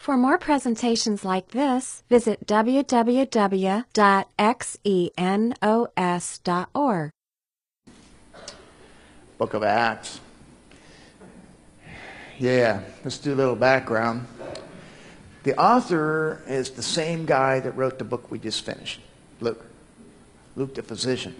For more presentations like this, visit www.xenos.org. Book of Acts. Yeah, let's do a little background. The author is the same guy that wrote the book we just finished, Luke. Luke the physician.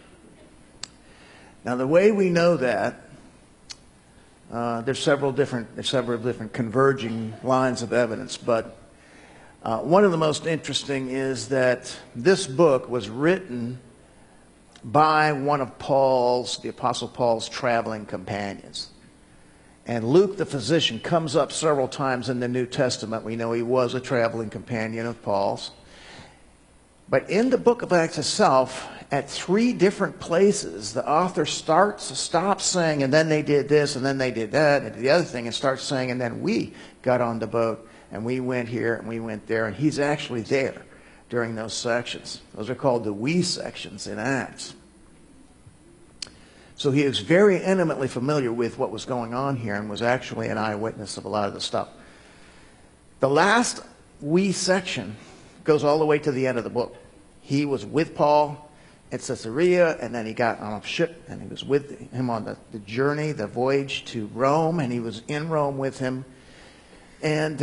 Now the way we know that, there's several different converging lines of evidence, but one of the most interesting is that this book was written by one of the Apostle Paul's traveling companions. And Luke the physician comes up several times in the New Testament. We know he was a traveling companion of Paul's. But in the book of Acts itself, at 3 different places, the author stops saying, and then they did this, and then they did that, and the other thing, and starts saying, and then we got on the boat, and we went here, and we went there, and he's actually there during those sections. Those are called the we sections in Acts. So he is very intimately familiar with what was going on here and was actually an eyewitness of a lot of the stuff. The last we section goes all the way to the end of the book. He was with Paul at Caesarea, and then he got on a ship, and he was with him on the journey, the voyage to Rome, and he was in Rome with him. And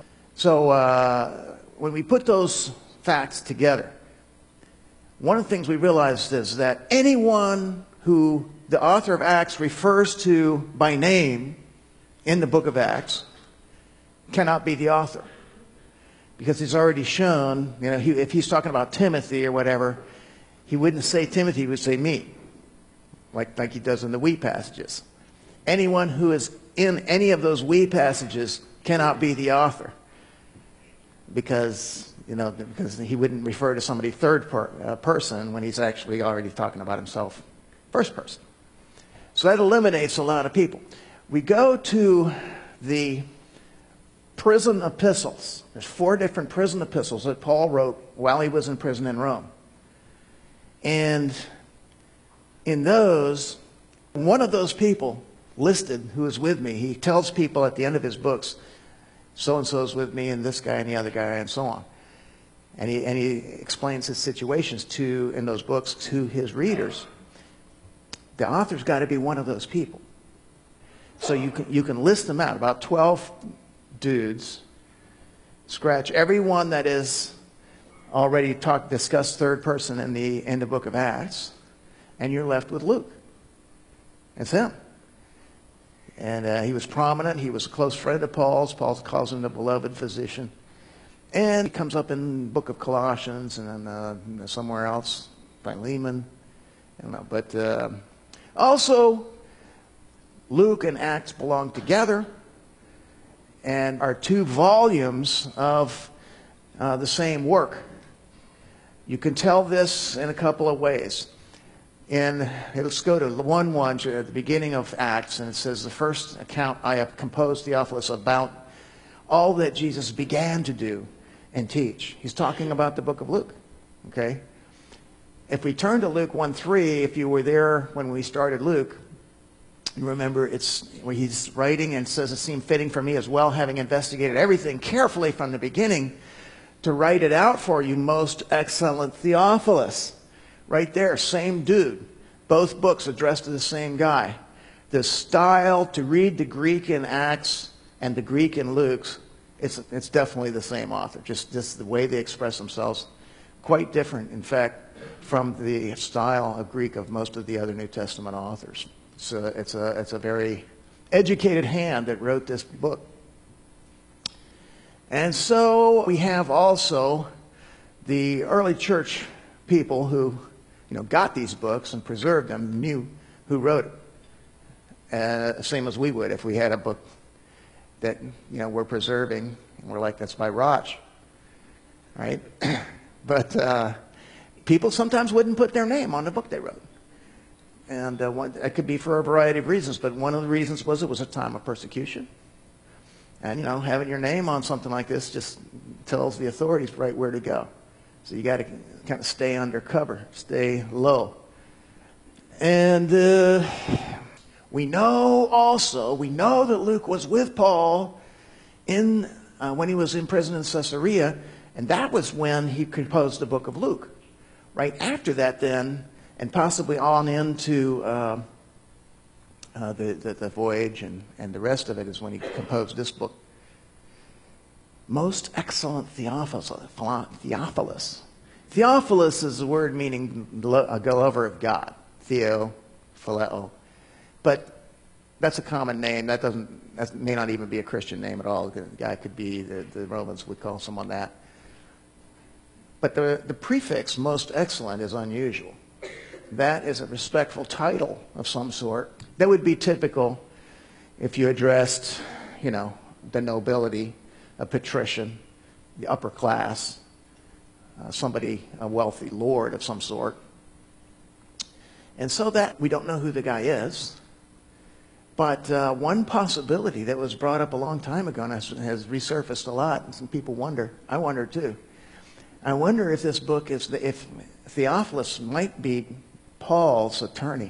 so when we put those facts together, one of the things we realized is that anyone who the author of Acts refers to by name in the book of Acts cannot be the author. Because he's already shown, if he's talking about Timothy or whatever, he wouldn't say Timothy, he would say me, like he does in the we passages. Anyone who is in any of those we passages cannot be the author, because he wouldn't refer to somebody third person when he's actually already talking about himself first person. So that eliminates a lot of people. We go to the prison epistles. There's 4 different prison epistles that Paul wrote while he was in prison in Rome. And in those, one of those people listed who is with me, he tells people at the end of his books, so-and-so is with me, and this guy and the other guy, and so on. And he explains his situations in those books to his readers. The author's got to be one of those people. So you can list them out, about 12 dudes. Scratch every one that is already discussed third person in the book of Acts, and you're left with Luke. It's him. And he was prominent. He was a close friend of Paul's. Paul calls him the beloved physician. And he comes up in the book of Colossians and then somewhere else, Philemon. But also, Luke and Acts belong together and are 2 volumes of the same work. You can tell this in a couple of ways. Let's go to 1:1 at the beginning of Acts, and it says, the first account I have composed, Theophilus, about all that Jesus began to do and teach. He's talking about the book of Luke. Okay? If we turn to Luke 1:3, if you were there when we started Luke, you remember it's where he's writing and says, it seemed fitting for me as well, having investigated everything carefully from the beginning, to write it out for you, most excellent Theophilus. Right there, same dude. Both books addressed to the same guy. The style to read the Greek in Acts and the Greek in Luke's, it's definitely the same author. Just the way they express themselves, quite different, in fact, from the style of Greek of most of the other New Testament authors. So it's a very educated hand that wrote this book. And so we have also the early church people who got these books and preserved them, knew who wrote it. Same as we would if we had a book that we're preserving and we're like, that's by Roch, right? But people sometimes wouldn't put their name on the book they wrote. And it could be for a variety of reasons, but one of the reasons was it was a time of persecution. And, having your name on something like this just tells the authorities right where to go. So you got to kind of stay undercover, stay low. And we know that Luke was with Paul in when he was in prison in Caesarea, and that was when he composed the book of Luke. Right after that then, and possibly on into the voyage and the rest of it is when he composed this book. Most excellent Theophilus. Theophilus is a word meaning a lover of God. Theo, phileo. But that's a common name. That may not even be a Christian name at all. The guy could be, the Romans would call someone that. But the prefix most excellent is unusual. That is a respectful title of some sort. That would be typical if you addressed, the nobility, a patrician, the upper class, somebody, a wealthy lord of some sort. And so that we don't know who the guy is. But one possibility that was brought up a long time ago and has resurfaced a lot, and some people wonder, I wonder too. I wonder if this book if Theophilus might be Paul's attorney.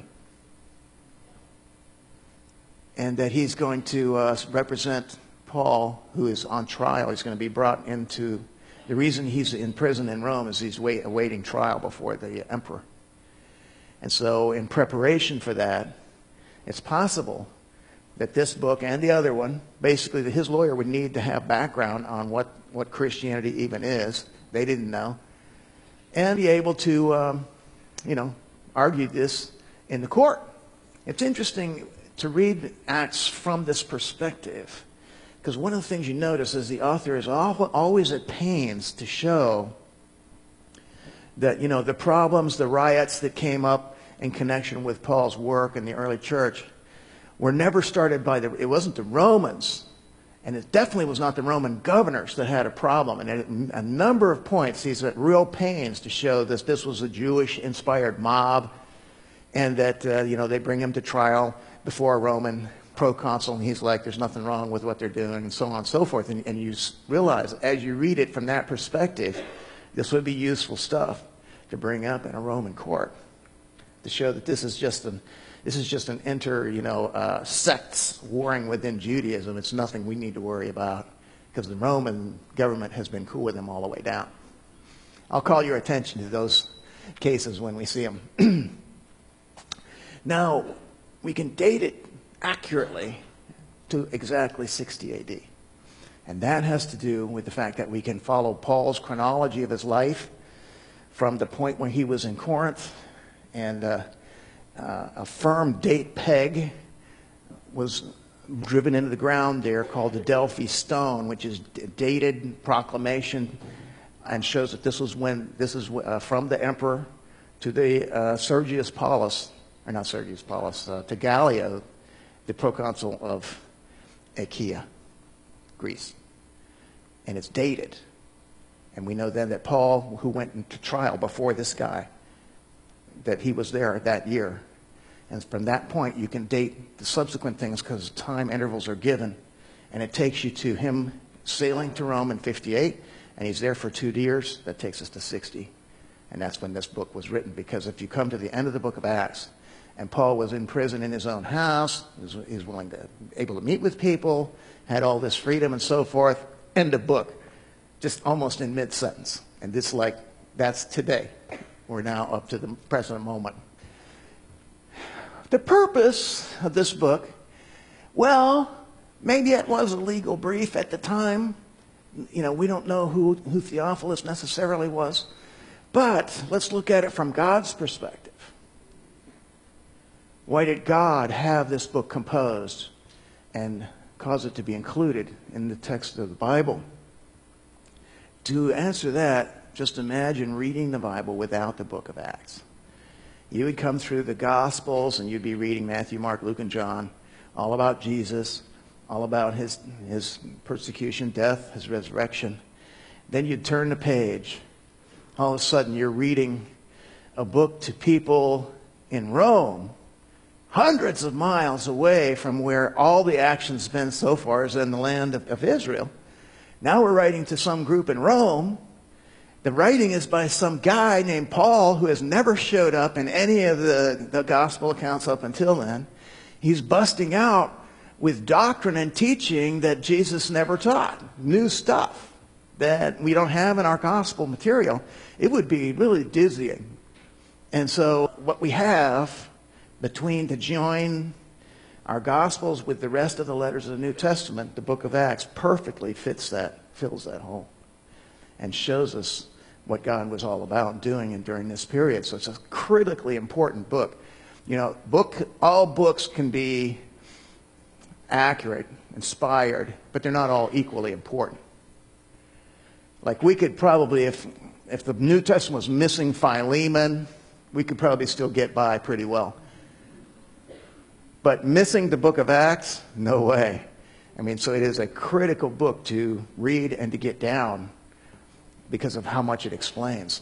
And that he's going to represent Paul, who is on trial. He's going to be brought into, the reason he's in prison in Rome is he's awaiting trial before the emperor. And so in preparation for that, it's possible that this book and the other one, basically his lawyer would need to have background on what Christianity even is. They didn't know. And be able to, argue this in the court. It's interesting to read Acts from this perspective, because one of the things you notice is the author is always at pains to show that, the problems, the riots that came up in connection with Paul's work in the early church were never started by it wasn't the Romans, and it definitely was not the Roman governors that had a problem. And at a number of points, he's at real pains to show this was a Jewish-inspired mob, and that, they bring him to trial before a Roman proconsul, and he's like, there's nothing wrong with what they're doing, and so on and so forth. And you realize, as you read it from that perspective, this would be useful stuff to bring up in a Roman court, to show that this is just an sects warring within Judaism. It's nothing we need to worry about, because the Roman government has been cool with them all the way down. I'll call your attention to those cases when we see them. Now, we can date it accurately to exactly 60 AD. And that has to do with the fact that we can follow Paul's chronology of his life from the point when he was in Corinth, and a firm date peg was driven into the ground there called the Delphi Stone, which is dated proclamation and shows that this is from the emperor to the Sergius Paulus, or not Sergius Paulus, to Gallio, the proconsul of Achaia, Greece. And it's dated. And we know then that Paul, who went into trial before this guy, that he was there that year. And from that point, you can date the subsequent things because time intervals are given. And it takes you to him sailing to Rome in 58, and he's there for 2 years. That takes us to 60. And that's when this book was written, because if you come to the end of the book of Acts, and Paul was in prison in his own house, he was able to meet with people, had all this freedom and so forth, end of book, just almost in mid-sentence. And this, that's today. We're now up to the present moment. The purpose of this book, well, maybe it was a legal brief at the time. We don't know who Theophilus necessarily was. But let's look at it from God's perspective. Why did God have this book composed and cause it to be included in the text of the Bible? To answer that, just imagine reading the Bible without the book of Acts. You would come through the Gospels and you'd be reading Matthew, Mark, Luke, and John, all about Jesus, all about his persecution, death, his resurrection. Then you'd turn the page. All of a sudden you're reading a book to people in Rome, hundreds of miles away from where all the action's been so far is in the land of Israel. Now we're writing to some group in Rome. The writing is by some guy named Paul who has never showed up in any of the gospel accounts up until then. He's busting out with doctrine and teaching that Jesus never taught, new stuff that we don't have in our gospel material, it would be really dizzying. And so what we have between to join our Gospels with the rest of the letters of the New Testament, the book of Acts, perfectly fills that hole and shows us what God was all about doing and during this period. So it's a critically important book. You know, all books can be accurate, inspired, but they're not all equally important. Like we could probably, if the New Testament was missing Philemon, we could probably still get by pretty well. But missing the book of Acts, no way. I mean, so it is a critical book to read and to get down because of how much it explains.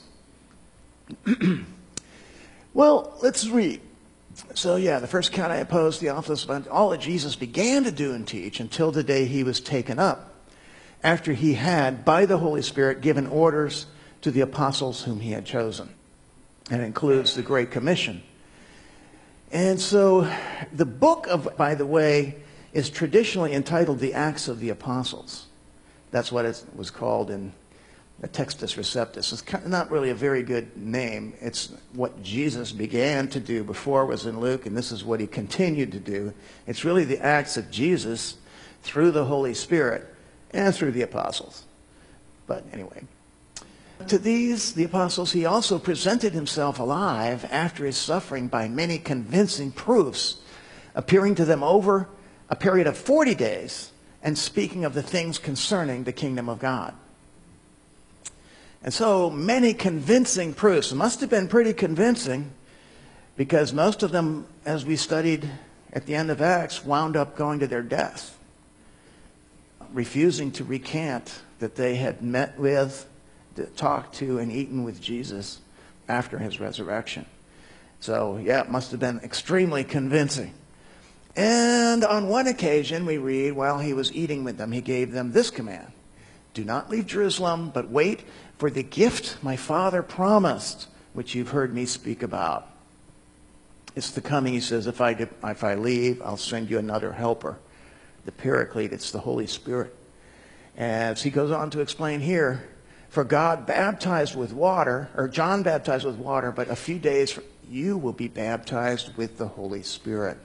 Well, let's read. So yeah, the first account I opposed, Theophilus, about all that Jesus began to do and teach until the day he was taken up, after he had, by the Holy Spirit, given orders to the apostles whom he had chosen. And it includes the Great Commission. And so the book of, by the way, is traditionally entitled the Acts of the Apostles. That's what it was called in the Textus Receptus. It's not really a very good name. It's what Jesus began to do before it was in Luke, and this is what he continued to do. It's really the acts of Jesus through the Holy Spirit and through the apostles. But anyway, to these, the apostles, he also presented himself alive after his suffering by many convincing proofs, appearing to them over a period of 40 days and speaking of the things concerning the kingdom of God. And so many convincing proofs. It must have been pretty convincing because most of them, as we studied at the end of Acts, wound up going to their death, refusing to recant that they had met with, talked to, and eaten with Jesus after his resurrection. So, yeah, it must have been extremely convincing. And on one occasion, we read, while he was eating with them, he gave them this command: do not leave Jerusalem, but wait for the gift my Father promised, which you've heard me speak about. It's the coming, he says, if I leave, I'll send you another helper, the Paraclete. It's the Holy Spirit. As he goes on to explain here, for God baptized with water, or John baptized with water, but a few days you will be baptized with the Holy Spirit.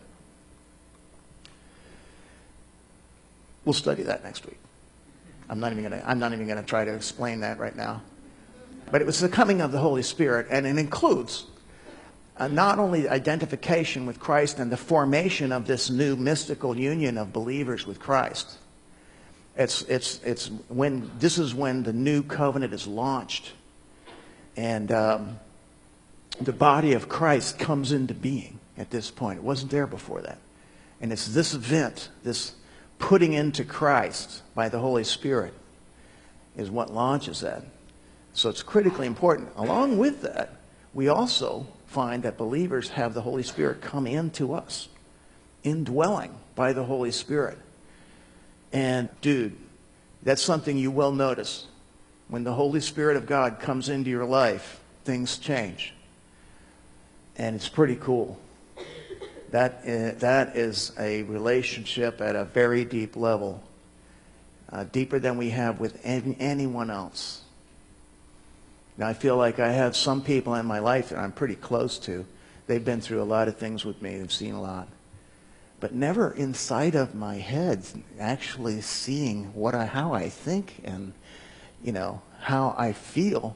We'll study that next week. I'm not even going to try to explain that right now. But it was the coming of the Holy Spirit, and it includes not only identification with Christ and the formation of this new mystical union of believers with Christ. It's when this is when the new covenant is launched, and the body of Christ comes into being at this point. It wasn't there before that, and it's this event, this putting into Christ by the Holy Spirit, is what launches that. So it's critically important. Along with that, we also find that believers have the Holy Spirit come into us, indwelling by the Holy Spirit. And dude, that's something you will notice. When the Holy Spirit of God comes into your life, things change. And it's pretty cool. That is a relationship at a very deep level, deeper than we have with anyone else. Now, I feel like I have some people in my life that I'm pretty close to. They've been through a lot of things with me. They've seen a lot. But never inside of my head actually seeing how I think and, how I feel,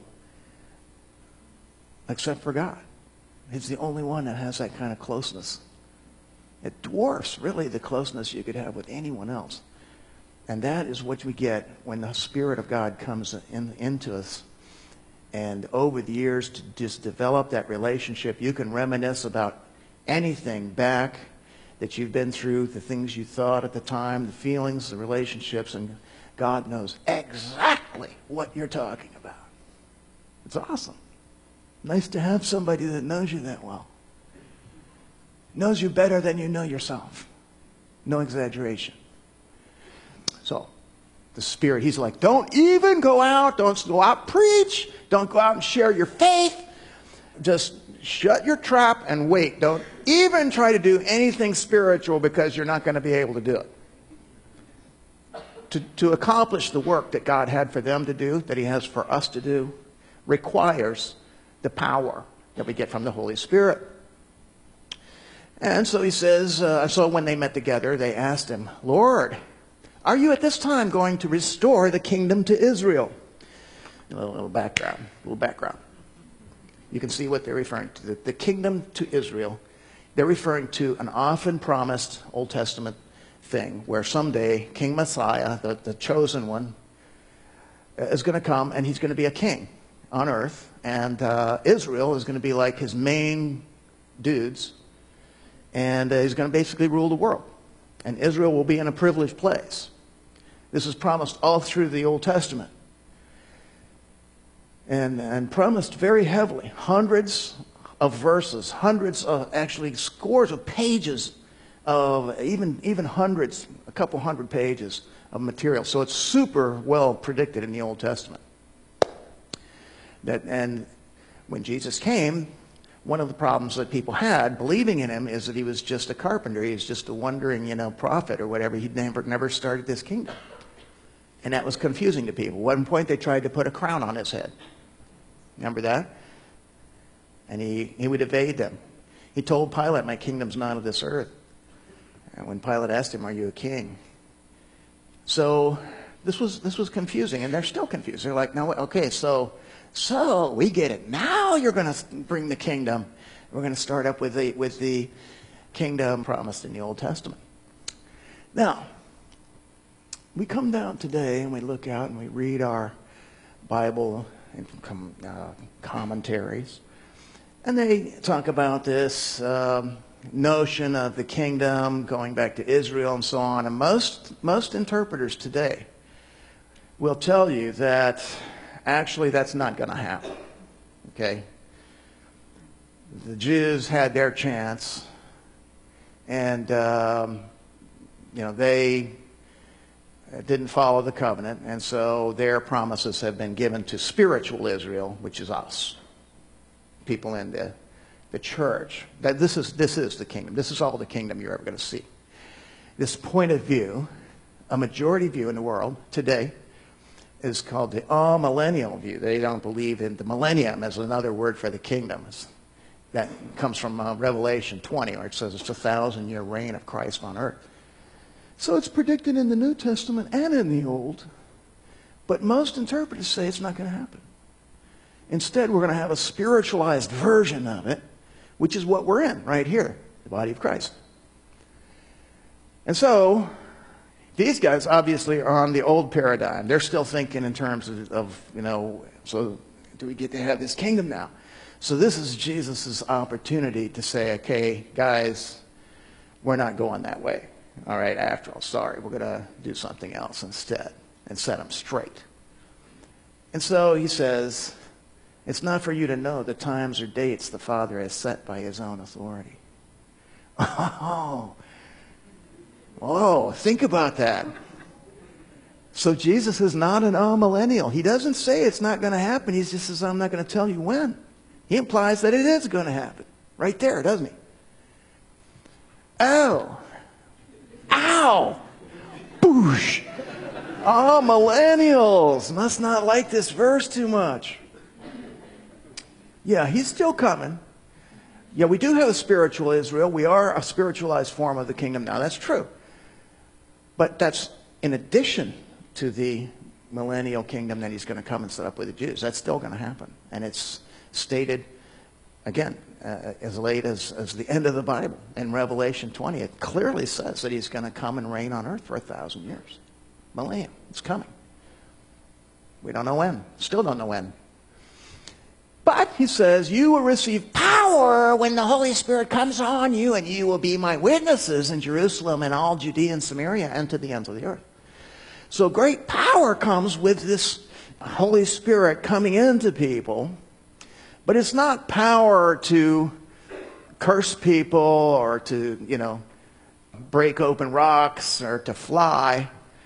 except for God. He's the only one that has that kind of closeness. It dwarfs, really, the closeness you could have with anyone else. And that is what we get when the Spirit of God comes into us. And over the years, to just develop that relationship, you can reminisce about anything back that you've been through, the things you thought at the time, the feelings, the relationships, and God knows exactly what you're talking about. It's awesome. Nice to have somebody that knows you that well. Knows you better than you know yourself. No exaggeration. So, the Spirit, he's like, don't even go out. Don't go out preach. Don't go out and share your faith. Just shut your trap and wait. Don't even try to do anything spiritual because you're not going to be able to do it. To accomplish the work that God had for them to do, that he has for us to do, requires the power that we get from the Holy Spirit. And so he says, so when they met together, they asked him, Lord, are you at this time going to restore the kingdom to Israel? A little background. You can see what they're referring to. The kingdom to Israel, they're referring to an often promised Old Testament thing where someday King Messiah, the chosen one, is going to come and he's going to be a king on earth. And Israel is going to be like his main dudes. And he's going to basically rule the world. And Israel will be in a privileged place. This is promised all through the Old Testament. And promised very heavily. Hundreds of verses, actually scores of pages of even hundreds, a couple hundred pages of material. So it's super well predicted in the Old Testament. And when Jesus came, one of the problems that people had believing in him is that he was just a carpenter. He was just a wandering, prophet or whatever. He'd never started this kingdom. And that was confusing to people. At one point they tried to put a crown on his head. Remember that? And he would evade them. He told Pilate, my kingdom's not of this earth. And when Pilate asked him, are you a king? So this was confusing, and they're still confused. They're like, no, okay, so we get it. Now you're going to bring the kingdom. We're going to start up with the kingdom promised in the Old Testament. Now, we come down today and we look out and we read our Bible and commentaries, and they talk about this notion of the kingdom going back to Israel and so on. And most interpreters today will tell you that actually that's not going to happen. Okay? The Jews had their chance, and they didn't follow the covenant, and so their promises have been given to spiritual Israel, which is us, people in the church. That this is the kingdom. This is all the kingdom you're ever going to see. This point of view, a majority view in the world today, is called the amillennial view. They don't believe in the millennium as another word for the kingdom. That comes from Revelation 20, where it says it's a 1,000-year reign of Christ on earth. So it's predicted in the New Testament and in the Old, but most interpreters say it's not going to happen. Instead, we're going to have a spiritualized version of it, which is what we're in right here, the body of Christ. And so these guys obviously are on the old paradigm. They're still thinking in terms of so do we get to have this kingdom now? So this is Jesus' opportunity to say, okay, guys, we're not going that way. All right, after all, sorry, we're going to do something else instead and set them straight. And so he says, it's not for you to know the times or dates the Father has set by his own authority. Oh, think about that. So Jesus is not an amillennial. He doesn't say it's not going to happen. He just says, I'm not going to tell you when. He implies that it is going to happen. Right there, doesn't he? Ow. Boosh. Millennials must not like this verse too much. Yeah, he's still coming. Yeah, we do have a spiritual Israel. We are a spiritualized form of the kingdom now. That's true. But that's in addition to the millennial kingdom that he's going to come and set up with the Jews. That's still going to happen. And it's stated, again, as late as the end of the Bible. In Revelation 20, it clearly says that he's going to come and reign on earth for 1,000 years. Millennium. It's coming. We don't know when. Still don't know when. But he says, you will receive power when the Holy Spirit comes on you, and you will be my witnesses in Jerusalem and all Judea and Samaria and to the ends of the earth. So great power comes with this Holy Spirit coming into people. But it's not power to curse people or to, break open rocks or to fly.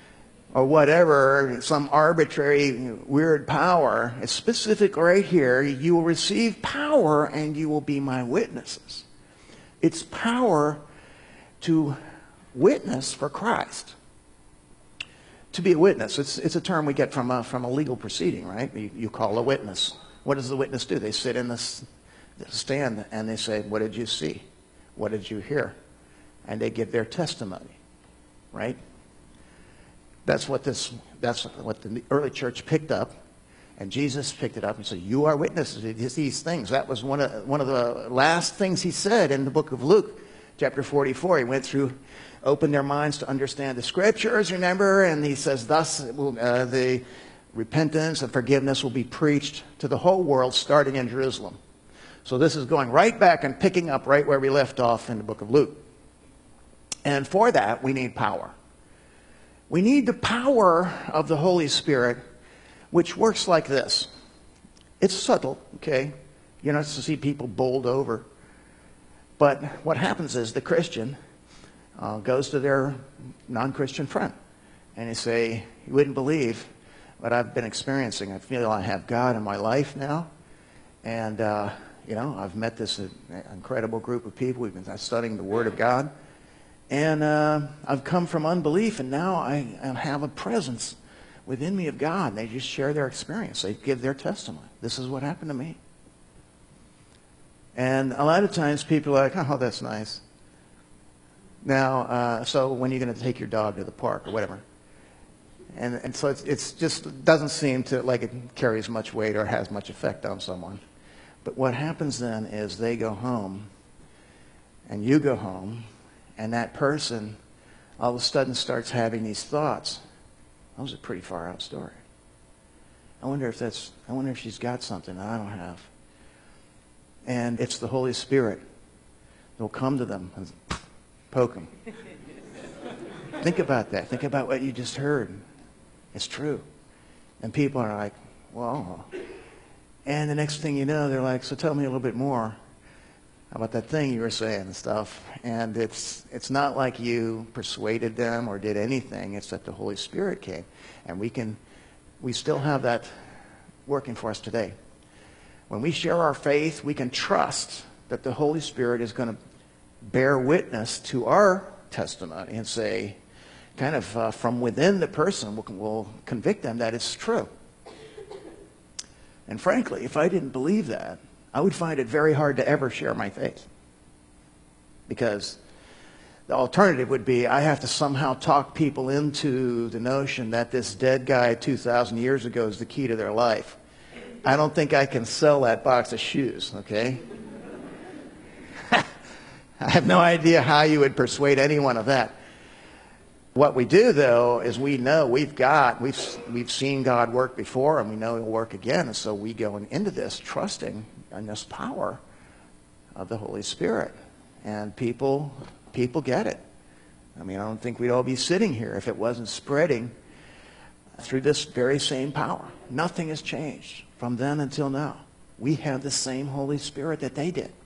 or whatever, some arbitrary weird power. It's specific right here. You will receive power and you will be my witnesses. It's power to witness for Christ. To be a witness, it's a term we get from a legal proceeding, right? You call a witness. What does the witness do? They sit in the stand and they say, what did you see? What did you hear? And they give their testimony, right? That's what the early church picked up, and Jesus picked it up and said, you are witnesses to these things. That was one of the last things he said in the book of Luke, chapter 44. He went through, opened their minds to understand the scriptures, remember? And he says, thus the repentance and forgiveness will be preached to the whole world, starting in Jerusalem. So this is going right back and picking up right where we left off in the book of Luke. And for that, we need power. We need the power of the Holy Spirit, which works like this. It's subtle, okay? You're not to see people bowled over. But what happens is the Christian goes to their non-Christian friend. And they say, you wouldn't believe what I've been experiencing. I feel I have God in my life now. And, I've met this incredible group of people. We've been studying the Word of God. And I've come from unbelief, and now I have a presence within me of God. They just share their experience. They give their testimony. This is what happened to me. And a lot of times people are like, oh, that's nice. Now, so when are you going to take your dog to the park or whatever? And so it's just doesn't seem to like it carries much weight or has much effect on someone. But what happens then is they go home, and you go home, and that person all of a sudden starts having these thoughts. That was a pretty far out story. I wonder if she's got something that I don't have. And it's the Holy Spirit. They'll come to them and poke them. Think about that. Think about what you just heard. It's true. And people are like, well. And the next thing you know, they're like, so tell me a little bit more about that thing you were saying and stuff. And it's not like you persuaded them or did anything. It's that the Holy Spirit came. And we still have that working for us today. When we share our faith, we can trust that the Holy Spirit is going to bear witness to our testimony and say, kind of from within the person, will convict them that it's true. And frankly, if I didn't believe that, I would find it very hard to ever share my faith. Because the alternative would be I have to somehow talk people into the notion that this dead guy 2,000 years ago is the key to their life. I don't think I can sell that box of shoes, okay? I have no idea how you would persuade anyone of that. What we do, though, is we know we've seen God work before, and we know He'll work again. And so we go into this trusting in this power of the Holy Spirit. And people get it. I mean, I don't think we'd all be sitting here if it wasn't spreading through this very same power. Nothing has changed from then until now. We have the same Holy Spirit that they did.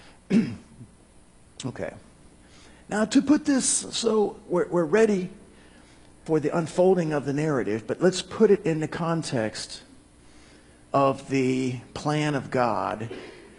Okay. Now, to put this, so we're ready for the unfolding of the narrative, but let's put it in the context of the plan of God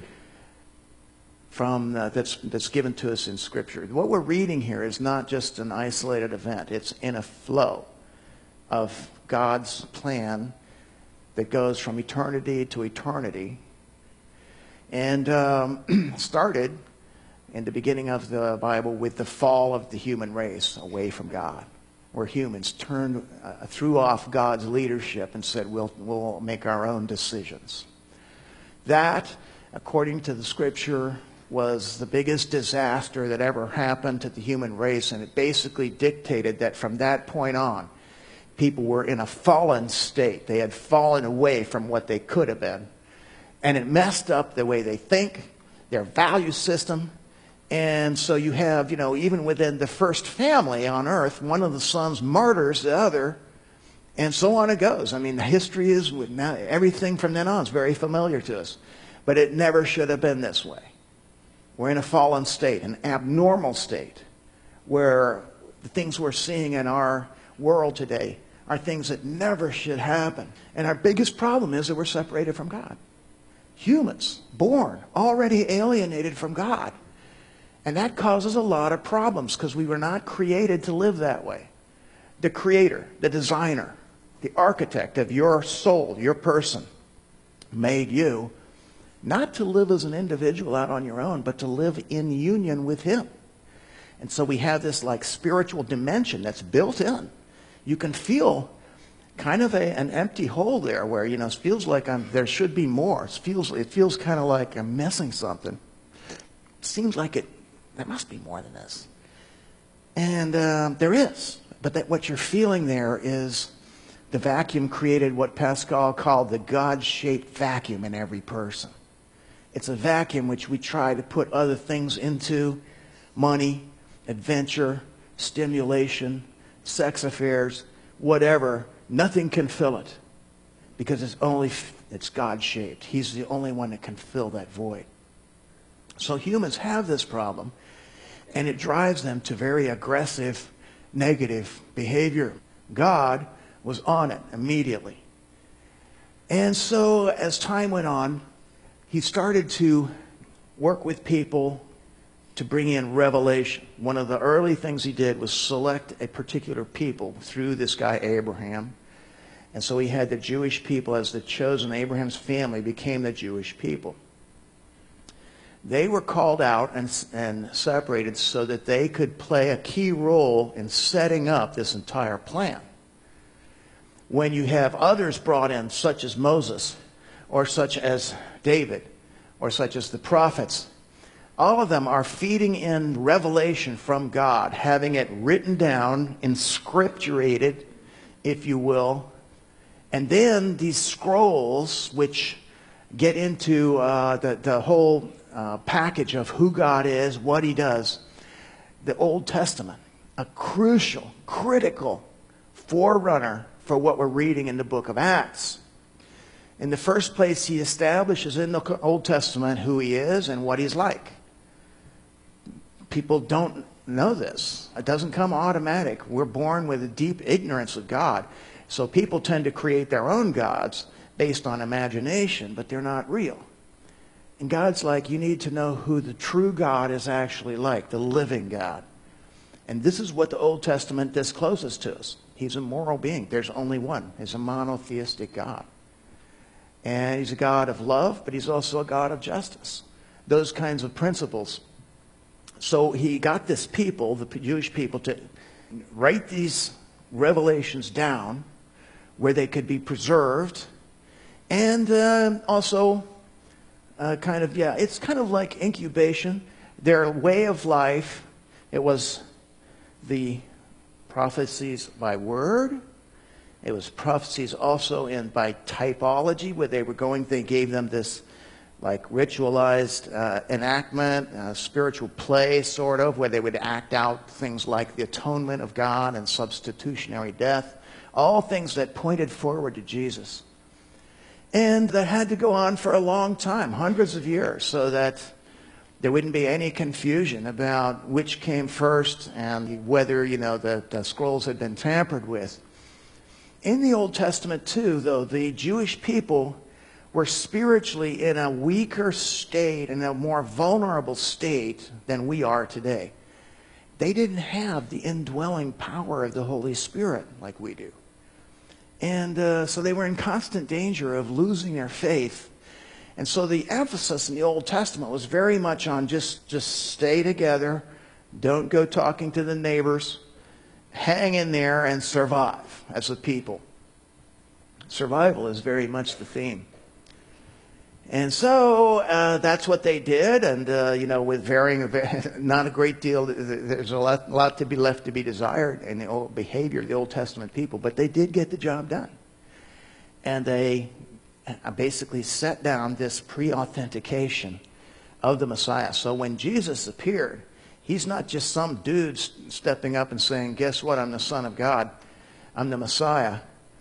that's given to us in Scripture. What we're reading here is not just an isolated event. It's in a flow of God's plan that goes from eternity to eternity, and started in the beginning of the Bible with the fall of the human race away from God, where humans threw off God's leadership and said, we'll make our own decisions. That, according to the Scripture, was the biggest disaster that ever happened to the human race, and it basically dictated that from that point on, people were in a fallen state. They had fallen away from what they could have been, and it messed up the way they think, their value system. And so you have, even within the first family on earth, one of the sons murders the other, and so on it goes. I mean, the history is, everything from then on is very familiar to us. But it never should have been this way. We're in a fallen state, an abnormal state, where the things we're seeing in our world today are things that never should happen. And our biggest problem is that we're separated from God. Humans, born, already alienated from God. And that causes a lot of problems because we were not created to live that way. The creator, the designer, the architect of your soul, your person, made you not to live as an individual out on your own, but to live in union with him. And so we have this like spiritual dimension that's built in. You can feel kind of an empty hole there where, you know, it feels like there should be more. It feels kind of like I'm missing something. It seems like there must be more than this. And there is. But what you're feeling there is the vacuum created what Pascal called the God-shaped vacuum in every person. It's a vacuum which we try to put other things into: money, adventure, stimulation, sex affairs, whatever. Nothing can fill it because it's God-shaped. He's the only one that can fill that void. So humans have this problem, and it drives them to very aggressive, negative behavior. God was on it immediately. And so as time went on, he started to work with people to bring in revelation. One of the early things he did was select a particular people through this guy Abraham. And so he had the Jewish people as the chosen. Abraham's family became the Jewish people. They were called out and separated so that they could play a key role in setting up this entire plan. When you have others brought in, such as Moses, or such as David, or such as the prophets, all of them are feeding in revelation from God, having it written down, inscripturated, if you will. And then these scrolls, which get into the whole package of who God is, what he does. The Old Testament, a crucial, critical forerunner for what we're reading in the book of Acts. In the first place, he establishes in the Old Testament who he is and what he's like. People don't know this. It doesn't come automatic. We're born with a deep ignorance of God. So people tend to create their own gods based on imagination, but they're not real. And God's like, you need to know who the true God is actually like, the living God. And this is what the Old Testament discloses to us. He's a moral being. There's only one. He's a monotheistic God. And he's a God of love, but he's also a God of justice. Those kinds of principles. So he got this people, the Jewish people, to write these revelations down where they could be preserved. And also, it's kind of like incubation. Their way of life, it was the prophecies by word. It was prophecies also by typology, where they gave them this like ritualized enactment, spiritual play sort of, where they would act out things like the atonement of God and substitutionary death, all things that pointed forward to Jesus. And that had to go on for a long time, hundreds of years, so that there wouldn't be any confusion about which came first and whether, the scrolls had been tampered with. In the Old Testament, too, though, the Jewish people were spiritually in a weaker state, in a more vulnerable state than we are today. They didn't have the indwelling power of the Holy Spirit like we do. And so they were in constant danger of losing their faith. And so the emphasis in the Old Testament was very much on just stay together, don't go talking to the neighbors, hang in there and survive as a people. Survival is very much the theme. And so that's what they did, and with varying, not a great deal. There's a lot to be left to be desired in the old behavior of the Old Testament people, but they did get the job done, and they basically set down this pre-authentication of the Messiah. So when Jesus appeared, he's not just some dude stepping up and saying, "Guess what? I'm the Son of God. I'm the Messiah."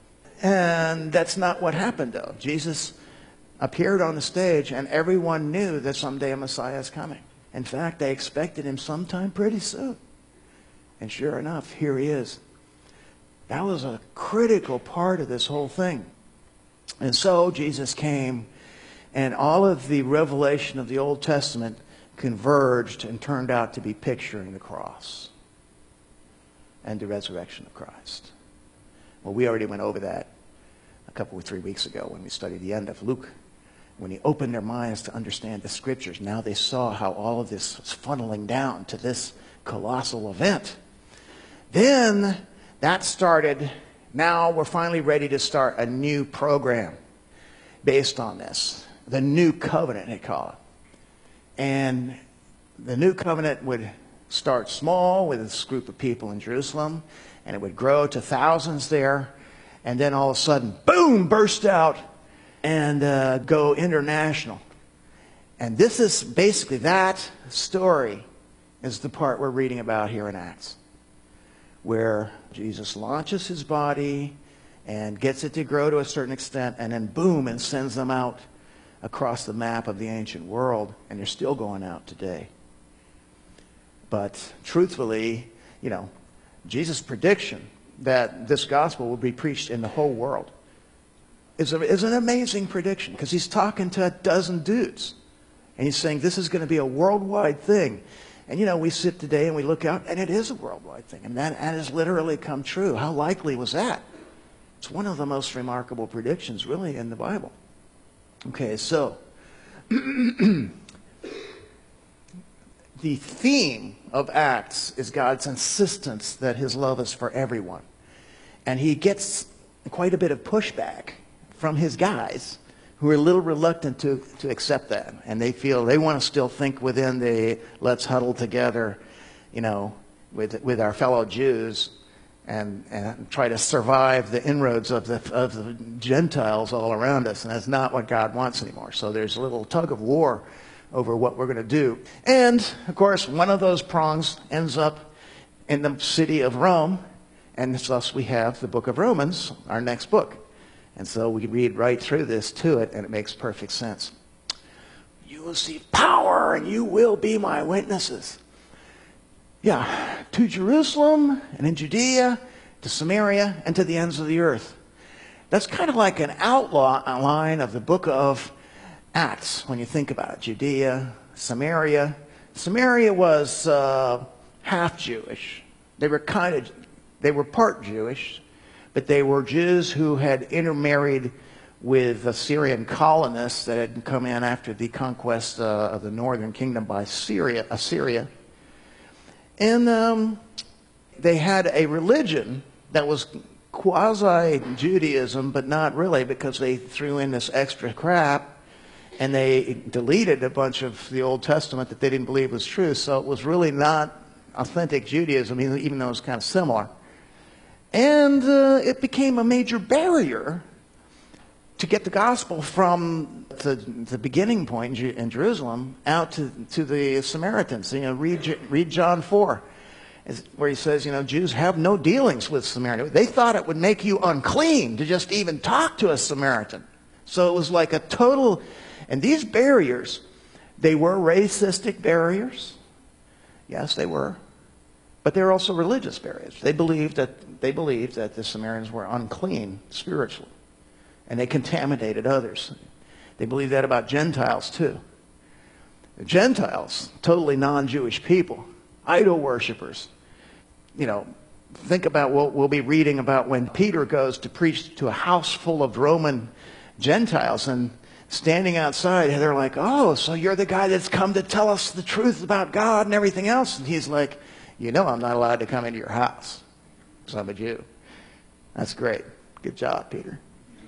And that's not what happened, though. Jesus appeared on the stage, and everyone knew that someday a Messiah is coming. In fact, they expected him sometime pretty soon. And sure enough, here he is. That was a critical part of this whole thing. And so Jesus came, and all of the revelation of the Old Testament converged and turned out to be picturing the cross and the resurrection of Christ. Well, we already went over that a couple or 3 weeks ago when we studied the end of Luke. When he opened their minds to understand the Scriptures, now they saw how all of this was funneling down to this colossal event. Then that started. Now we're finally ready to start a new program based on this. The New Covenant, they call it. And the New Covenant would start small with this group of people in Jerusalem, and it would grow to thousands there, and then all of a sudden, boom, burst out and go international. And this is basically, that story is the part we're reading about here in Acts, where Jesus launches his body and gets it to grow to a certain extent, and then boom, and sends them out across the map of the ancient world, and they're still going out today. But truthfully, Jesus' prediction that this gospel will be preached in the whole world is an amazing prediction, because he's talking to a dozen dudes. And he's saying this is going to be a worldwide thing. And we sit today and we look out, and it is a worldwide thing. And that has literally come true. How likely was that? It's one of the most remarkable predictions, really, in the Bible. Okay, so the theme of Acts is God's insistence that his love is for everyone. And he gets quite a bit of pushback from his guys, who are a little reluctant to accept that. And they feel they want to still think within the let's huddle together, with our fellow Jews and try to survive the inroads of the Gentiles all around us. And that's not what God wants anymore. So there's a little tug of war over what we're going to do. And, of course, one of those prongs ends up in the city of Rome. And thus we have the book of Romans, our next book. And so we read right through this to it, and it makes perfect sense. You will receive power, and you will be my witnesses. Yeah, to Jerusalem, and in Judea, to Samaria, and to the ends of the earth. That's kind of like an outline of the book of Acts, when you think about it. Judea, Samaria. Samaria was half Jewish. They were part Jewish, but they were Jews who had intermarried with Assyrian colonists that had come in after the conquest of the northern kingdom by Assyria. And they had a religion that was quasi-Judaism, but not really, because they threw in this extra crap, and they deleted a bunch of the Old Testament that they didn't believe was true. So it was really not authentic Judaism, even though it was kind of similar. And it became a major barrier to get the gospel from the beginning point in Jerusalem out to the Samaritans. Read John 4, where he says, Jews have no dealings with Samaritans. They thought it would make you unclean to just even talk to a Samaritan. So it was like a total... And these barriers, they were racistic barriers. Yes, they were. But they were also religious barriers. They believed that the Samaritans were unclean spiritually, and they contaminated others. They believed that about Gentiles too. The Gentiles, totally non-Jewish people, idol worshipers. Think about what we'll be reading about when Peter goes to preach to a house full of Roman Gentiles, and standing outside, they're like, "Oh, so you're the guy that's come to tell us the truth about God and everything else?" And he's like, I'm not allowed to come into your house because I'm a Jew. That's great. Good job, Peter.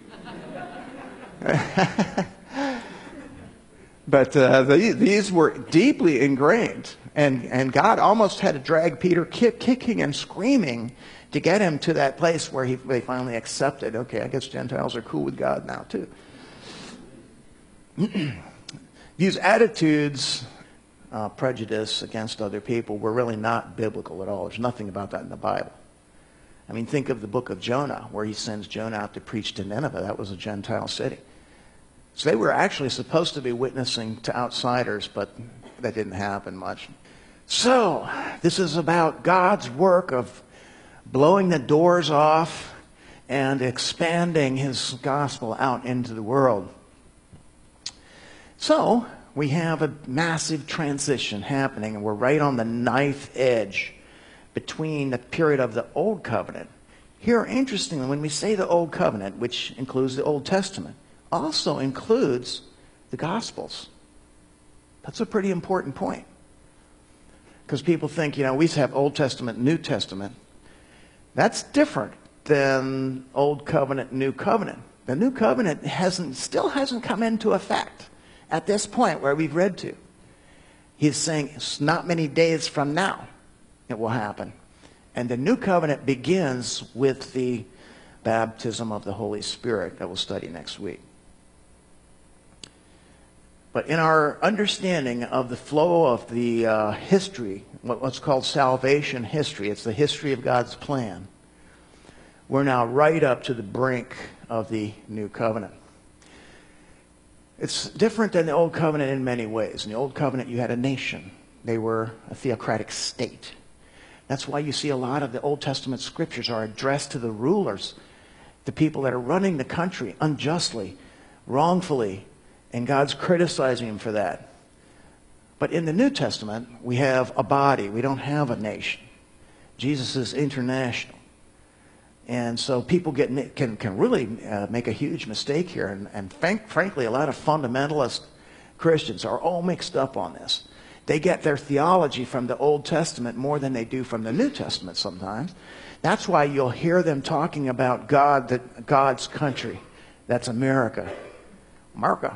But these were deeply ingrained. And God almost had to drag Peter kicking and screaming to get him to that place where they finally accepted, okay, I guess Gentiles are cool with God now too. These attitudes... prejudice against other people were really not biblical at all. There's nothing about that in the Bible. Think of the book of Jonah, where he sends Jonah out to preach to Nineveh. That was a Gentile city. So they were actually supposed to be witnessing to outsiders, but that didn't happen much. So this is about God's work of blowing the doors off and expanding his gospel out into the world. So we have a massive transition happening, and we're right on the knife edge between the period of the Old Covenant. Here, interestingly, when we say the Old Covenant, which includes the Old Testament, also includes the Gospels. That's a pretty important point. Because people think, we have Old Testament, New Testament. That's different than Old Covenant, New Covenant. The New Covenant still hasn't come into effect at this point where we've read to. He's saying it's not many days from now it will happen. And the New Covenant begins with the baptism of the Holy Spirit that we'll study next week. But in our understanding of the flow of the history, what's called salvation history, it's the history of God's plan, we're now right up to the brink of the New Covenant. It's different than the Old Covenant in many ways. In the Old Covenant, you had a nation. They were a theocratic state. That's why you see a lot of the Old Testament scriptures are addressed to the rulers, the people that are running the country unjustly, wrongfully, and God's criticizing them for that. But in the New Testament, we have a body. We don't have a nation. Jesus is international. And so people can really make a huge mistake here. And frankly, a lot of fundamentalist Christians are all mixed up on this. They get their theology from the Old Testament more than they do from the New Testament sometimes. That's why you'll hear them talking about God's country. That's America. America.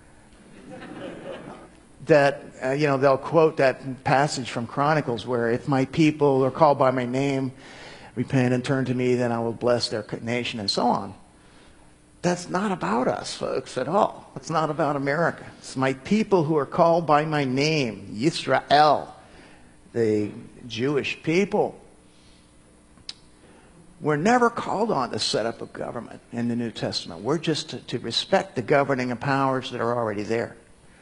That, they'll quote that passage from Chronicles where if my people are called by my name, repent and turn to me, then I will bless their nation, and so on. That's not about us, folks, at all. It's not about America. It's my people who are called by my name, Yisrael, the Jewish people. We're never called on to set up a government in the New Testament. We're just to respect the governing powers that are already there.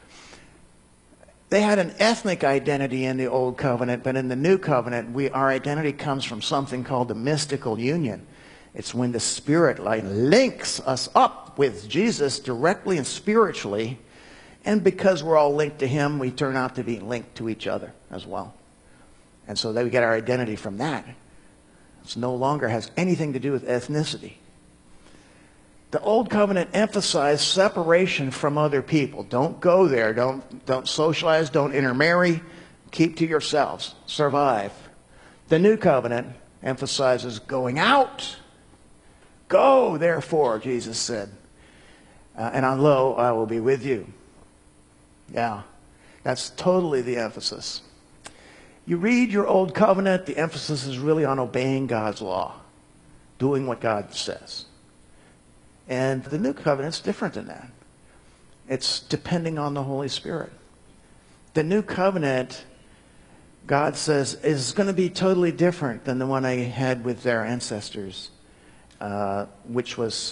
They had an ethnic identity in the Old Covenant, but in the New Covenant, our identity comes from something called the mystical union. It's when the Spirit links us up with Jesus directly and spiritually, and because we're all linked to Him, we turn out to be linked to each other as well. And so we get our identity from that. It no longer has anything to do with ethnicity. The Old Covenant emphasized separation from other people. Don't go there. Don't socialize. Don't intermarry. Keep to yourselves. Survive. The New Covenant emphasizes going out. Go, therefore, Jesus said. And lo, I will be with you. Yeah, that's totally the emphasis. You read your Old Covenant, the emphasis is really on obeying God's law, doing what God says. And the New Covenant's different than that. It's depending on the Holy Spirit. The New Covenant, God says, is going to be totally different than the one I had with their ancestors, which was,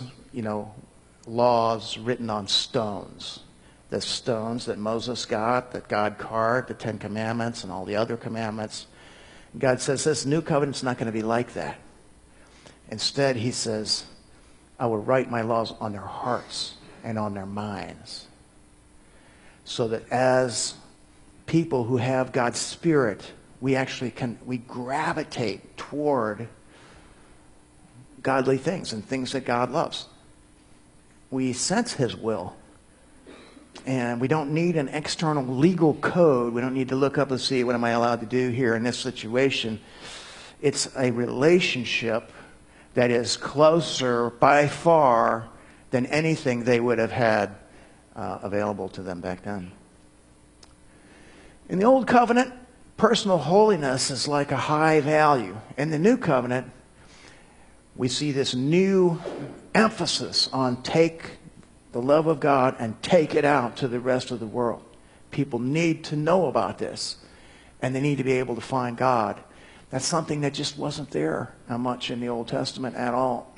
laws written on stones. The stones that Moses got, that God carved, the Ten Commandments and all the other commandments. God says this New Covenant's not going to be like that. Instead, He says, I will write my laws on their hearts and on their minds. So that as people who have God's Spirit, we gravitate toward godly things and things that God loves. We sense His will. And we don't need an external legal code. We don't need to look up and see, what am I allowed to do here in this situation? It's a relationship that is closer by far than anything they would have had available to them back then. In the Old Covenant, personal holiness is like a high value. In the New Covenant, we see this new emphasis on take the love of God and take it out to the rest of the world. People need to know about this, and they need to be able to find God. That's something that just wasn't there much in the Old Testament at all.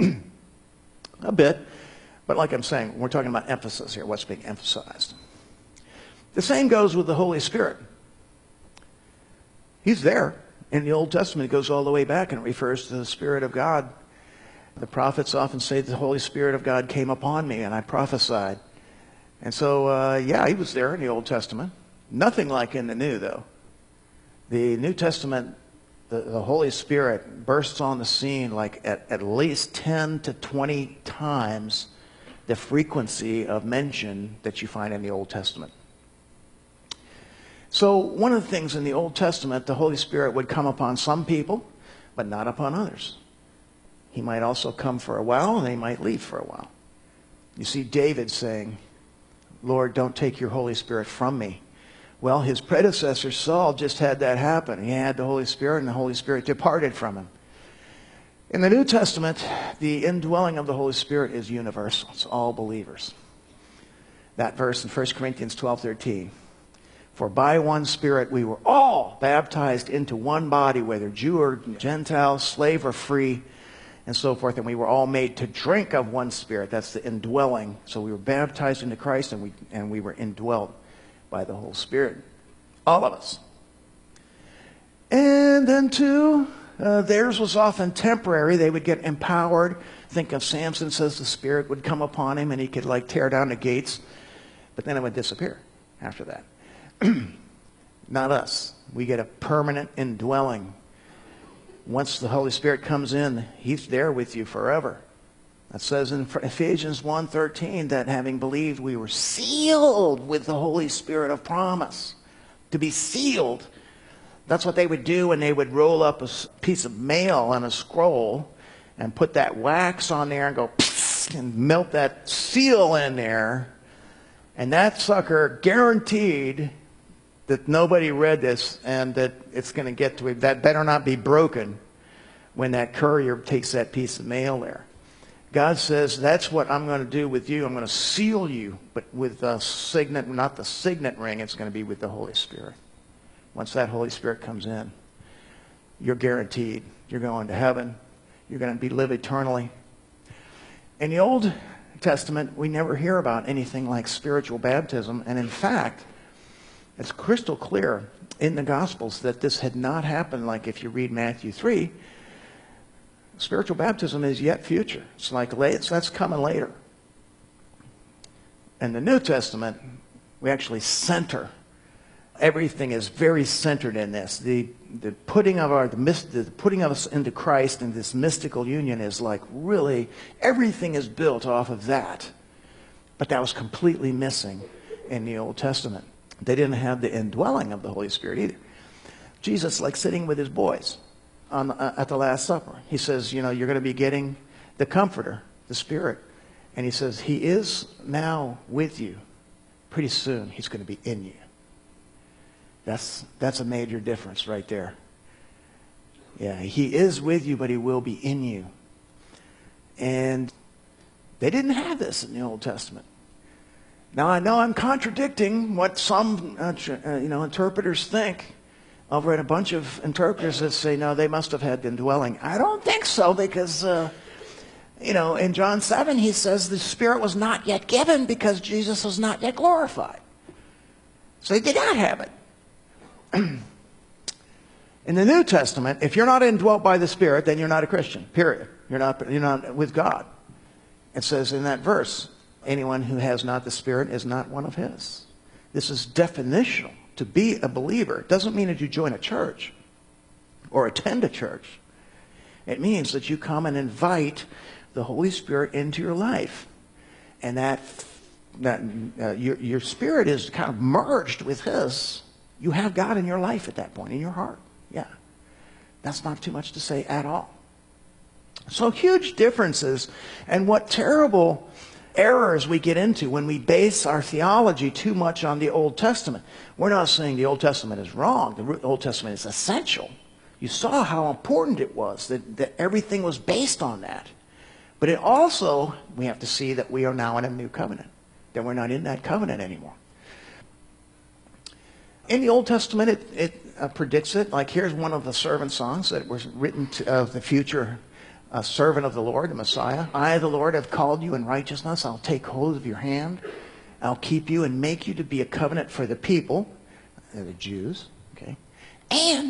A bit. But like I'm saying, we're talking about emphasis here, what's being emphasized. The same goes with the Holy Spirit. He's there. In the Old Testament, it goes all the way back and it refers to the Spirit of God. The prophets often say the Holy Spirit of God came upon me and I prophesied. And so, yeah, he was there in the Old Testament. Nothing like in the New, though. The New Testament, the Holy Spirit bursts on the scene like at least 10 to 20 times the frequency of mention that you find in the Old Testament. So one of the things in the Old Testament, the Holy Spirit would come upon some people, but not upon others. He might also come for a while, and he might leave for a while. You see David saying, Lord, don't take your Holy Spirit from me. Well, his predecessor Saul just had that happen. He had the Holy Spirit, and the Holy Spirit departed from him. In the New Testament, the indwelling of the Holy Spirit is universal. It's all believers. That verse in 1 Corinthians 12:13. For by one Spirit we were all baptized into one body, whether Jew or Gentile, slave or free, and so forth. And we were all made to drink of one Spirit. That's the indwelling. So we were baptized into Christ, and we were indwelled by the Holy Spirit. All of us. And then too, theirs was often temporary. They would get empowered. Think of Samson, says the Spirit would come upon him and he could like tear down the gates. But then it would disappear after that. Not us. We get a permanent indwelling. Once the Holy Spirit comes in, he's there with you forever. It says in Ephesians 1:13 that having believed, we were sealed with the Holy Spirit of promise. To be sealed. That's what they would do when they would roll up a piece of mail on a scroll and put that wax on there and go and melt that seal in there. And that sucker guaranteed that nobody read this and that it's going to get to it. That better not be broken when that courier takes that piece of mail there. God says, that's what I'm going to do with you. I'm going to seal you, but with the signet, not the signet ring. It's going to be with the Holy Spirit. Once that Holy Spirit comes in, you're guaranteed. You're going to heaven. You're going to live eternally. In the Old Testament, we never hear about anything like spiritual baptism. And in fact, it's crystal clear in the Gospels that this had not happened. Like if you read Matthew 3, spiritual baptism is yet future. It's like that's coming later. In the New Testament, we actually center. Everything is very centered in this. The putting of us into Christ and this mystical union is like really everything is built off of that. But that was completely missing in the Old Testament. They didn't have the indwelling of the Holy Spirit either. Jesus, like sitting with his boys at the Last Supper, he says, you're going to be getting the Comforter, the Spirit. And he says, he is now with you. Pretty soon, he's going to be in you. That's a major difference right there. Yeah, he is with you, but he will be in you. And they didn't have this in the Old Testament. Now, I know I'm contradicting what some interpreters think. I've read a bunch of interpreters that say, no, they must have had the indwelling. I don't think so, because, in John 7, he says the Spirit was not yet given because Jesus was not yet glorified. So they did not have it. In the New Testament, if you're not indwelt by the Spirit, then you're not a Christian, period. You're not with God. It says in that verse, anyone who has not the Spirit is not one of his. This is definitional. To be a believer doesn't mean that you join a church or attend a church. It means that you come and invite the Holy Spirit into your life. And that your spirit is kind of merged with his. You have God in your life at that point, in your heart. Yeah. That's not too much to say at all. So huge differences, and what terrible errors we get into when we base our theology too much on the Old Testament. We're not saying the Old Testament is wrong. The Old Testament is essential. You saw how important it was, that everything was based on that. But it also, we have to see that we are now in a new covenant, that we're not in that covenant anymore. In the Old Testament, it predicts it. Like here's one of the servant songs that was written to the future servant of the Lord, the Messiah. I, the Lord, have called you in righteousness. I'll take hold of your hand. I'll keep you and make you to be a covenant for the people, the Jews, okay, and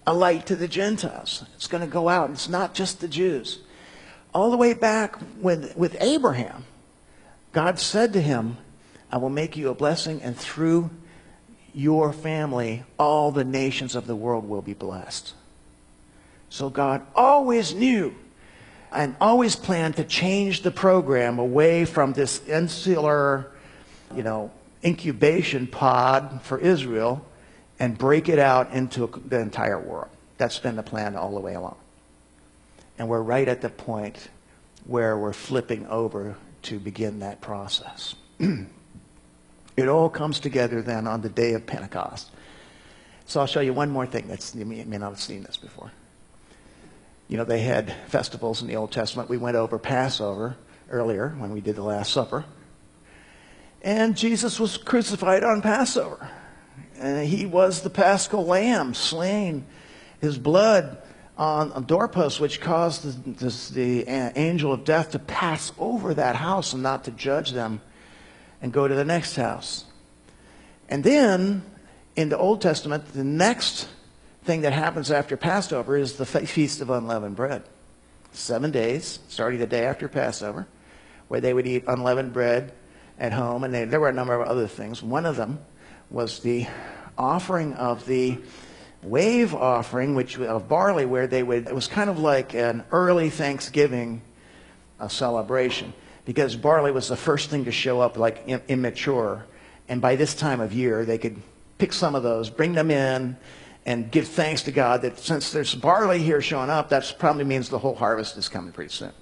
a light to the Gentiles. It's going to go out. It's not just the Jews. All the way back with Abraham, God said to him, I will make you a blessing, and through your family, all the nations of the world will be blessed. So God always knew and always planned to change the program away from this insular, incubation pod for Israel and break it out into the entire world. That's been the plan all the way along. And we're right at the point where we're flipping over to begin that process. It all comes together then on the day of Pentecost. So I'll show you one more thing. You may not have seen this before. They had festivals in the Old Testament. We went over Passover earlier when we did the Last Supper. And Jesus was crucified on Passover. And he was the Paschal Lamb slain. His blood on a doorpost, which caused the angel of death to pass over that house and not to judge them and go to the next house. And then, in the Old Testament, the next thing that happens after Passover is the Feast of Unleavened Bread. 7 days, starting the day after Passover, where they would eat unleavened bread at home. And there were a number of other things. One of them was the offering of the wave offering, which of barley, where it was kind of like an early Thanksgiving celebration, because barley was the first thing to show up, like immature. And by this time of year, they could pick some of those, bring them in, and give thanks to God that since there's barley here showing up, that probably means the whole harvest is coming pretty soon.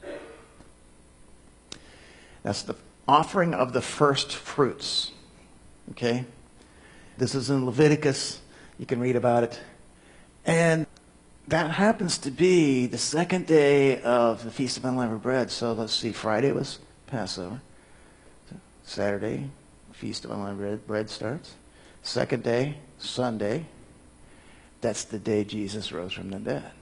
That's the offering of the first fruits. Okay? This is in Leviticus. You can read about it. And that happens to be the second day of the Feast of Unleavened Bread. So let's see, Friday was Passover. Saturday, Feast of Unleavened Bread starts. Second day, Sunday. That's the day Jesus rose from the dead.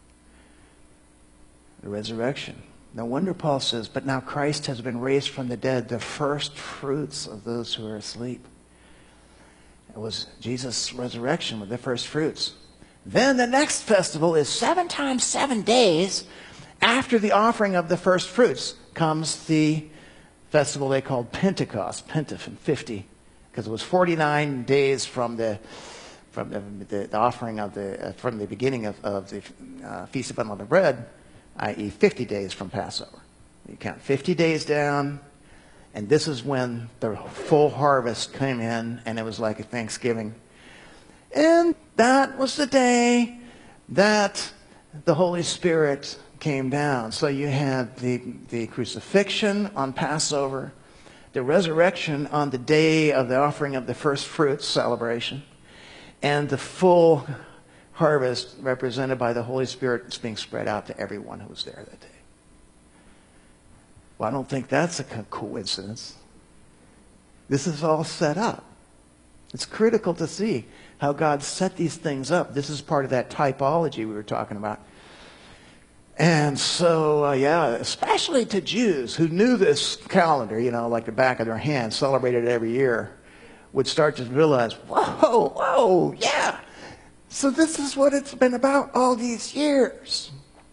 The resurrection. No wonder Paul says, but now Christ has been raised from the dead, the first fruits of those who are asleep. It was Jesus' resurrection with the first fruits. Then the next festival is 7 times 7 days after the offering of the first fruits comes the festival they called Pentecost, Pentateuch, 50, because it was 49 days from the offering of from the beginning of the Feast of Unleavened Bread, i.e. 50 days from Passover. You count 50 days down, and this is when the full harvest came in, and it was like a Thanksgiving. And that was the day that the Holy Spirit came down. So you had the crucifixion on Passover, the resurrection on the day of the offering of the first fruits celebration, and the full harvest represented by the Holy Spirit that's being spread out to everyone who was there that day. Well, I don't think that's a coincidence. This is all set up. It's critical to see how God set these things up. This is part of that typology we were talking about. And so, especially to Jews who knew this calendar, like the back of their hand, celebrated it every year, would start to realize, whoa, yeah. So this is what it's been about all these years.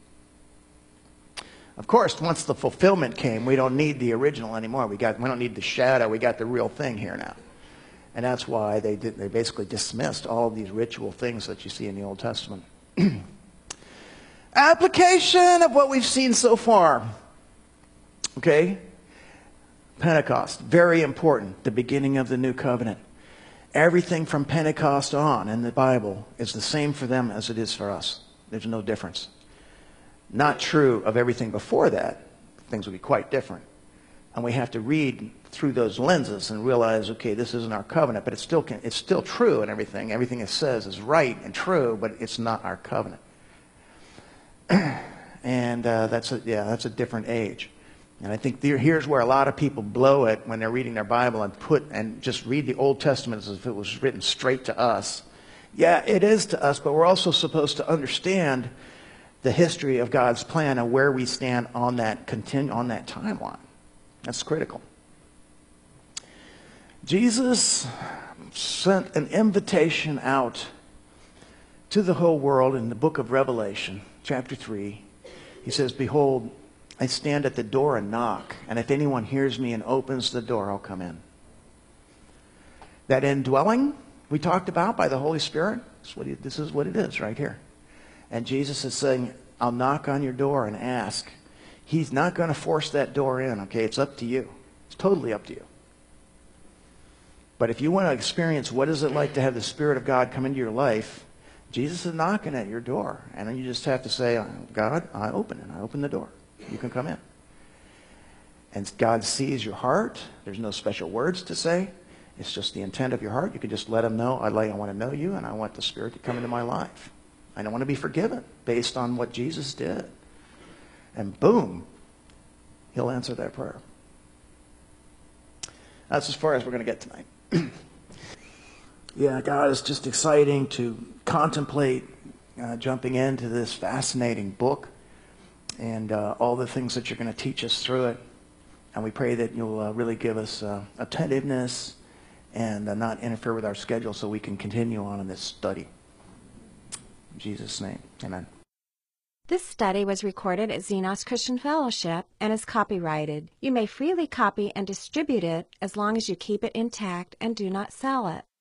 Of course, once the fulfillment came, we don't need the original anymore. We don't need the shadow. We got the real thing here now. And that's why they basically dismissed all of these ritual things that you see in the Old Testament. Application of what we've seen so far. Okay? Pentecost, very important, the beginning of the new covenant. Everything from Pentecost on in the Bible is the same for them as it is for us. There's no difference. Not true of everything before that. Things would be quite different. And we have to read through those lenses and realize, okay, this isn't our covenant, but it's still true and everything. Everything it says is right and true, but it's not our covenant. And that's a different age. And I think here's where a lot of people blow it when they're reading their Bible and just read the Old Testament as if it was written straight to us. Yeah, it is to us, but we're also supposed to understand the history of God's plan and where we stand on that timeline. That's critical. Jesus sent an invitation out to the whole world in the book of Revelation, chapter 3. He says, "Behold, I stand at the door and knock, and if anyone hears me and opens the door, I'll come in." That indwelling we talked about by the Holy Spirit, this is what it is right here. And Jesus is saying, I'll knock on your door and ask. He's not going to force that door in, okay? It's up to you. It's totally up to you. But if you want to experience what is it like to have the Spirit of God come into your life, Jesus is knocking at your door. And then you just have to say, God, I open it. I open the door. You can come in. And God sees your heart. There's no special words to say. It's just the intent of your heart. You can just let him know, I want to know you, and I want the Spirit to come into my life. I don't want to be forgiven based on what Jesus did. And boom, he'll answer that prayer. That's as far as we're going to get tonight. Yeah, God, it's just exciting to contemplate jumping into this fascinating book and all the things that you're going to teach us through it. And we pray that you'll really give us attentiveness and not interfere with our schedule so we can continue on in this study. In Jesus' name, amen. This study was recorded at Xenos Christian Fellowship and is copyrighted. You may freely copy and distribute it as long as you keep it intact and do not sell it.